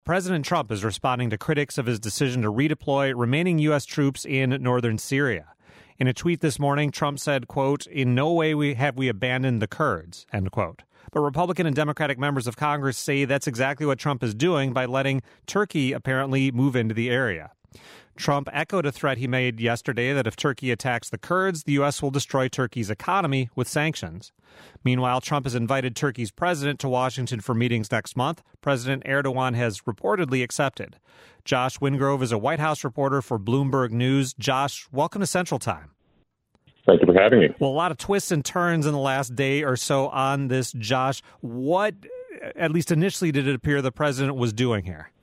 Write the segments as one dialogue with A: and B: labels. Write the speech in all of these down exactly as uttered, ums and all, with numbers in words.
A: President Trump is responding to critics of his decision to redeploy remaining U S troops in northern Syria. In a tweet this morning, Trump said, quote, "In no way we have we abandoned the Kurds," end quote. But Republican and Democratic members of Congress say that's exactly what Trump is doing by letting Turkey apparently move into the area. Trump echoed a threat he made yesterday that if Turkey attacks the Kurds, the U S will destroy Turkey's economy with sanctions. Meanwhile, Trump has invited Turkey's president to Washington for meetings next month. President Erdogan has reportedly accepted. Josh Wingrove is a White House reporter for Bloomberg News. Josh, welcome to Central Time.
B: Thank you for having me.
A: Well, a lot of twists and turns in the last day or so on this, Josh. What, at least initially, did it appear the president was doing here?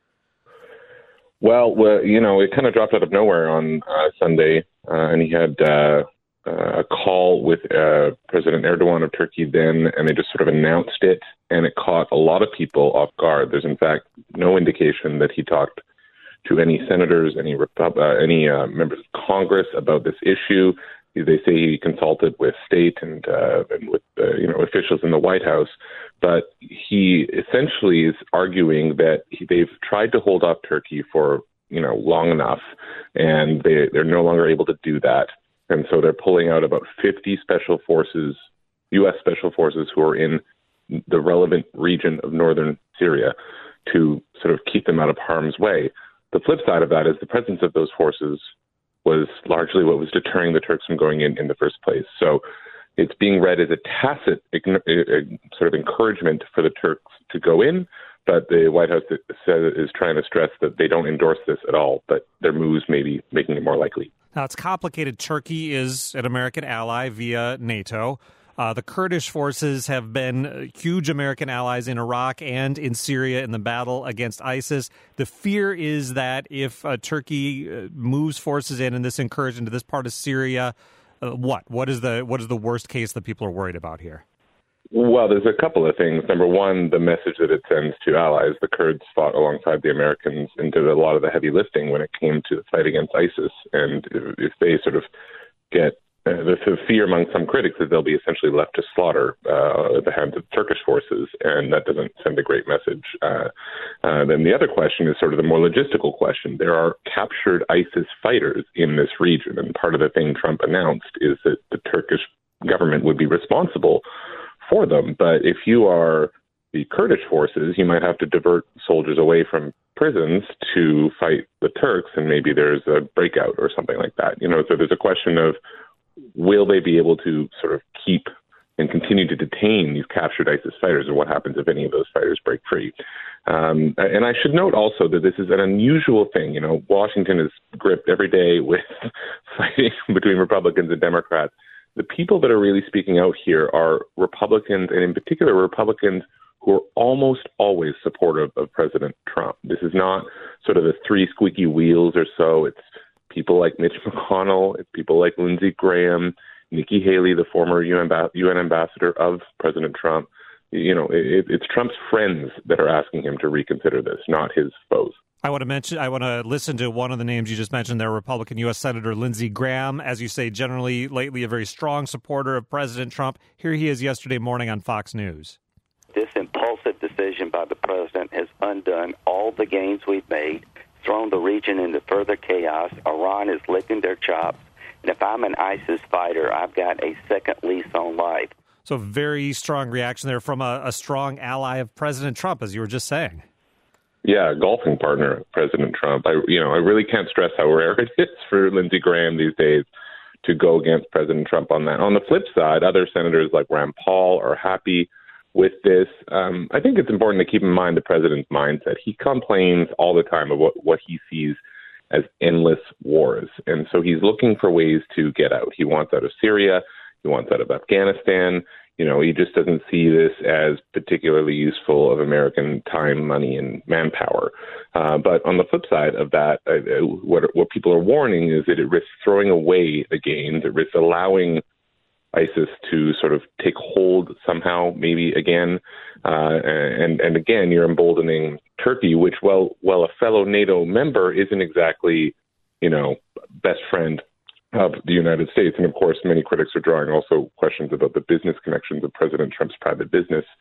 B: Well, well you know, it kind of dropped out of nowhere on uh, Sunday, uh, and he had uh, uh, a call with uh, President Erdogan of Turkey then, and they just sort of announced it, and it caught a lot of people off guard. There's, in fact, no indication that he talked to any senators, any Repub- uh, any uh, members of Congress about this issue. They say he consulted with state and, uh, and with uh, you know officials in the White House, but he essentially is arguing that he, they've tried to hold off Turkey for you know long enough, and they they're no longer able to do that, and so they're pulling out about fifty special forces, U S special forces, who are in the relevant region of northern Syria to sort of keep them out of harm's way. The flip side of that is the presence of those forces was largely what was deterring the Turks from going in in the first place. So it's being read as a tacit sort of encouragement for the Turks to go in, but the White House is trying to stress that they don't endorse this at all, but their moves may be making it more likely.
A: Now, it's complicated. Turkey is an American ally via NATO. Uh, the Kurdish forces have been huge American allies in Iraq and in Syria in the battle against ISIS. The fear is that if uh, Turkey uh, moves forces in and this incursion to this part of Syria, uh, what? What is the what is the worst case that people are worried about here?
B: Well, there's a couple of things. Number one, the message that it sends to allies. The Kurds fought alongside the Americans and did a lot of the heavy lifting when it came to the fight against ISIS. And if, if they sort of get Uh, the, the fear among some critics is they'll be essentially left to slaughter uh, at the hands of Turkish forces, and that doesn't send a great message. Uh, uh, then the other question is sort of the more logistical question. There are captured ISIS fighters in this region, and part of the thing Trump announced is that the Turkish government would be responsible for them. But if you are the Kurdish forces, you might have to divert soldiers away from prisons to fight the Turks, and maybe there's a breakout or something like that. You know, so there's a question of, will they be able to sort of keep and continue to detain these captured ISIS fighters, and what happens if any of those fighters break free? Um, and I should note also that this is an unusual thing. You know, Washington is gripped every day with fighting between Republicans and Democrats. The people that are really speaking out here are Republicans, and in particular Republicans who are almost always supportive of President Trump. This is not sort of the three squeaky wheels or so. It's people like Mitch McConnell, it's people like Lindsey Graham, Nikki Haley, the former U N ambassador of President Trump. You know, it, it's Trump's friends that are asking him to reconsider this, not his foes.
A: I want to mention, I want to listen to one of the names you just mentioned there, Republican U S Senator Lindsey Graham. As you say, generally, lately, a very strong supporter of President Trump. Here he is yesterday morning on Fox News.
C: This impulsive decision by the president has undone all the gains we've made, thrown the region into further chaos. Iran is licking their chops. And if I'm an ISIS fighter, I've got a second lease on life.
A: So very strong reaction there from a, a strong ally of President Trump, as you were just saying.
B: Yeah, a golfing partner of President Trump. I, you know, I really can't stress how rare it is for Lindsey Graham these days to go against President Trump on that. On the flip side, other senators like Rand Paul are happy with this. Um, I think it's important to keep in mind the president's mindset. He complains all the time of what, what he sees as endless wars. And so he's looking for ways to get out. He wants out of Syria. He wants out of Afghanistan. You know, he just doesn't see this as particularly useful of American time, money, and manpower. Uh, but on the flip side of that, uh, what, what people are warning is that it risks throwing away the gains. It risks allowing ISIS to sort of take hold somehow, maybe again. Uh, and, and again, you're emboldening Turkey, which, well, well, a fellow NATO member isn't exactly, you know, best friend of the United States. And of course, many critics are drawing also questions about the business connections of President Trump's private business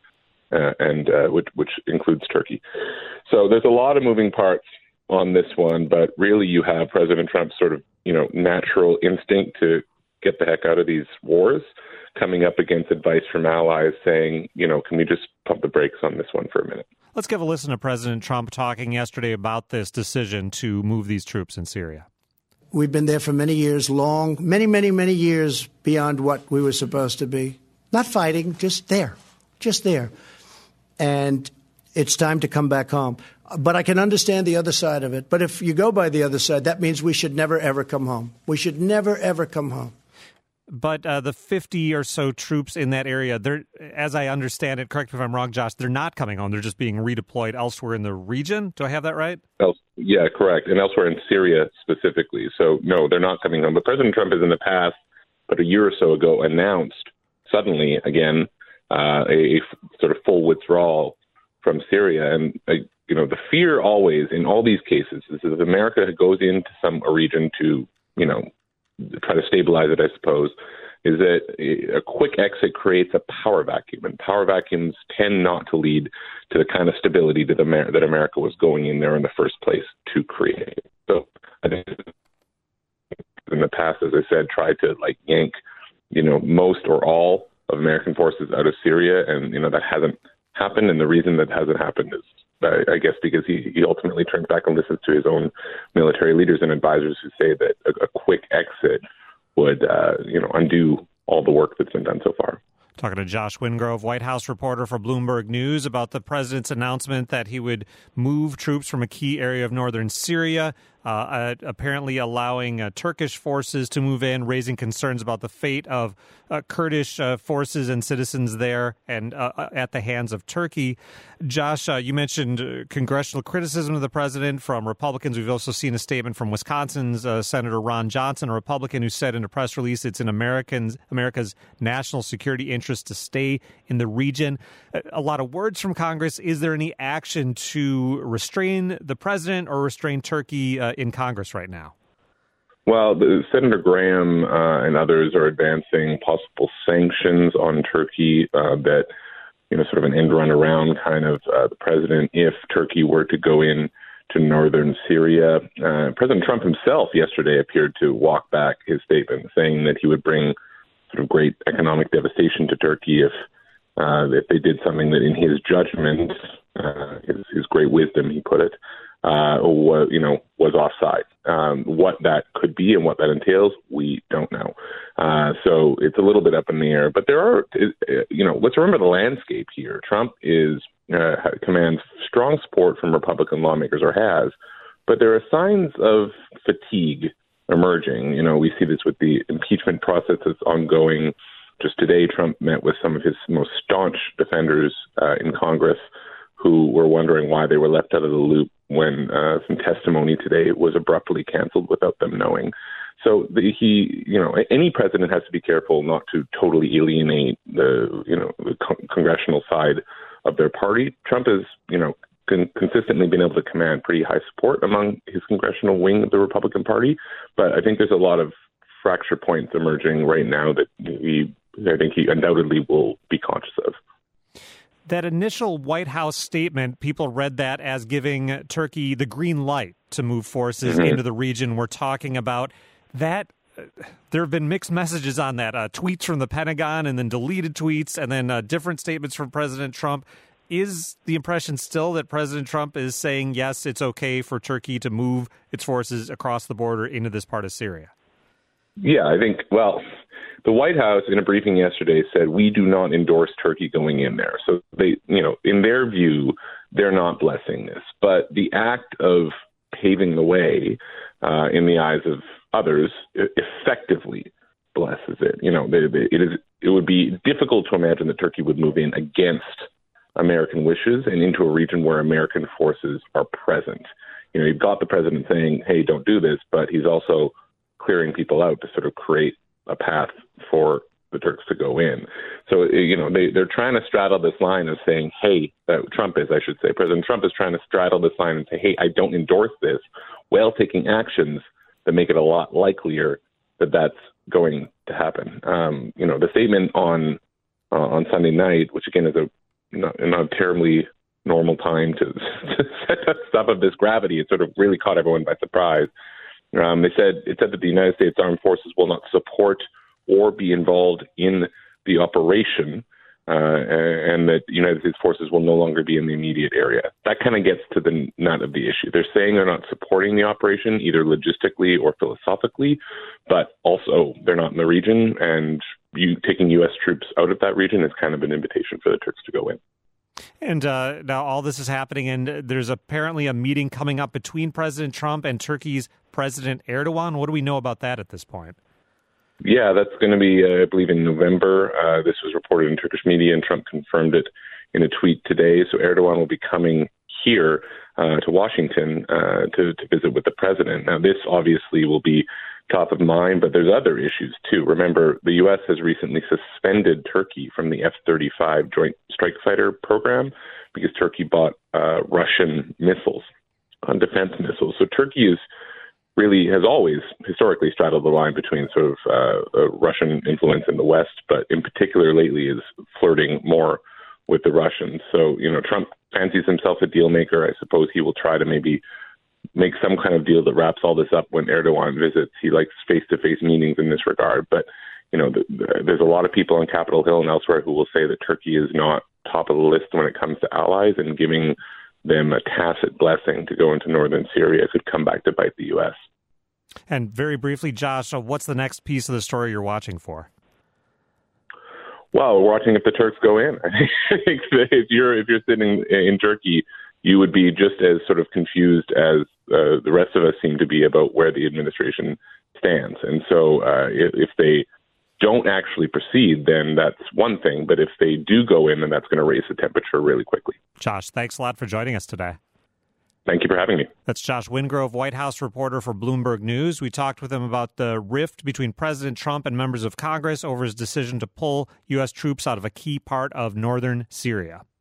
B: uh, and uh, which, which includes Turkey. So there's a lot of moving parts on this one, but really you have President Trump's sort of, you know, natural instinct to get the heck out of these wars coming up against advice from allies saying, you know, can we just pump the brakes on this one for a minute?
A: Let's give a listen to President Trump talking yesterday about this decision to move these troops in Syria.
D: We've been there for many years, long, many, many, many years beyond what we were supposed to be. Not fighting, just there, just there. And it's time to come back home. But I can understand the other side of it. But if you go by the other side, that means we should never, ever come home. We should never, ever come home.
A: But uh, the fifty or so troops in that area, they're, as I understand it, correct me if I'm wrong, Josh, they're not coming home. They're just being redeployed elsewhere in the region. Do I have that right?
B: Else, yeah, correct. And elsewhere in Syria specifically. So, no, they're not coming home. But President Trump has in the past, but a year or so ago, announced suddenly, again, uh, a, a sort of full withdrawal from Syria. And, uh, you know, the fear always in all these cases is that if America goes into some a region to, you know, try to stabilize it, I suppose, is that a quick exit creates a power vacuum. And power vacuums tend not to lead to the kind of stability that, Amer- that America was going in there in the first place to create. So I think in the past, as I said, tried to like yank, you know, most or all of American forces out of Syria. And, you know, that hasn't happened. And the reason that hasn't happened is, uh, I guess, because he, he ultimately turns back and listens to his own military leaders and advisors who say that a, a quick exit would, uh, you know, undo all the work that's been done so far.
A: Talking to Josh Wingrove, White House reporter for Bloomberg News, about the president's announcement that he would move troops from a key area of northern Syria, uh, uh, apparently allowing uh, Turkish forces to move in, raising concerns about the fate of uh, Kurdish uh, forces and citizens there and uh, at the hands of Turkey. Josh, uh, you mentioned uh, congressional criticism of the president from Republicans. We've also seen a statement from Wisconsin's uh, Senator Ron Johnson, a Republican, who said in a press release it's in Americans, America's national security interest to stay in the region. A lot of words from Congress. Is there any action to restrain the president or restrain Turkey uh, in Congress right now?
B: Well, the, Senator Graham uh, and others are advancing possible sanctions on Turkey uh, that, you know, sort of an end run around kind of uh, the president if Turkey were to go in to northern Syria. Uh, President Trump himself yesterday appeared to walk back his statement, saying that he would bring sort of great economic devastation to Turkey if uh, if they did something that, in his judgment, uh, his, his great wisdom, he put it, uh, was, you know, was offside. Um, what that could be and what that entails, we don't know. Uh, so it's a little bit up in the air. But there are, you know, let's remember the landscape here. Trump is uh, commands strong support from Republican lawmakers, or has, but there are signs of fatigue emerging. You know, we see this with the impeachment process that's ongoing. Just today, Trump met with some of his most staunch defenders uh, in Congress who were wondering why they were left out of the loop when uh, some testimony today was abruptly canceled without them knowing. So the, he, you know, any president has to be careful not to totally alienate the, you know, the con- congressional side of their party. Trump has, you know, con- consistently been able to command pretty high support among his congressional wing of the Republican Party. But I think there's a lot of fracture points emerging right now that he, I think he undoubtedly will be conscious of.
A: That initial White House statement, people read that as giving Turkey the green light to move forces mm-hmm. into the region we're talking about. That uh, there have been mixed messages on that, uh, tweets from the Pentagon and then deleted tweets and then uh, different statements from President Trump. Is the impression still that President Trump is saying, yes, it's okay for Turkey to move its forces across the border into this part of Syria?
B: Yeah, I think, well, the White House in a briefing yesterday said we do not endorse Turkey going in there. So they, you know, in their view, they're not blessing this. But the act of paving the way uh, in the eyes of others effectively blesses it. You know, they, they, it is. It would be difficult to imagine that Turkey would move in against American wishes and into a region where American forces are present. You know, you've got the president saying, hey, don't do this, but he's also clearing people out to sort of create a path for the Turks to go in. So, you know, they, they're trying to straddle this line of saying, hey, uh, Trump is, I should say, President Trump is trying to straddle this line and say, hey, I don't endorse this, while taking actions that make it a lot likelier that that's going to happen. Um, you know, the statement on uh, on Sunday night, which again is a not, not a terribly normal time to, to set up stuff of this gravity. It sort of really caught everyone by surprise. Um, they said it said that the United States Armed Forces will not support or be involved in the operation, uh, and that the United States forces will no longer be in the immediate area. That kind of gets to the nut of the issue. They're saying they're not supporting the operation, either logistically or philosophically, but also they're not in the region, and you taking U S troops out of that region is kind of an invitation for the Turks to go in.
A: And uh, now all this is happening, and there's apparently a meeting coming up between President Trump and Turkey's President Erdogan. What do we know about that at this point?
B: Yeah, that's going to be, uh, I believe, in November. Uh, this was reported in Turkish media, and Trump confirmed it in a tweet today. So Erdogan will be coming here uh, to Washington uh, to, to visit with the president. Now, this obviously will be top of mind, but there's other issues, too. Remember, the U S has recently suspended Turkey from the F thirty-five Joint Strike Fighter program because Turkey bought uh, Russian missiles, uh, defense missiles. So Turkey is really has always historically straddled the line between sort of uh, uh, Russian influence in the West, but in particular lately is flirting more with the Russians. So, you know, Trump fancies himself a deal maker. I suppose he will try to maybe make some kind of deal that wraps all this up when Erdogan visits. He likes face-to-face meetings in this regard. But, you know, the, the, there's a lot of people on Capitol Hill and elsewhere who will say that Turkey is not top of the list when it comes to allies, and giving them a tacit blessing to go into northern Syria could come back to bite the U S.
A: And very briefly, Josh, what's the next piece of the story you're watching for?
B: Well, we're watching if the Turks go in. I think if you're if you're sitting in Turkey, you would be just as sort of confused as uh, the rest of us seem to be about where the administration stands. And so uh, if, if they don't actually proceed, then that's one thing. But if they do go in, then that's going to raise the temperature really quickly.
A: Josh, thanks a lot for joining us today.
B: Thank you for having me.
A: That's Josh Wingrove, White House reporter for Bloomberg News. We talked with him about the rift between President Trump and members of Congress over his decision to pull U S troops out of a key part of northern Syria.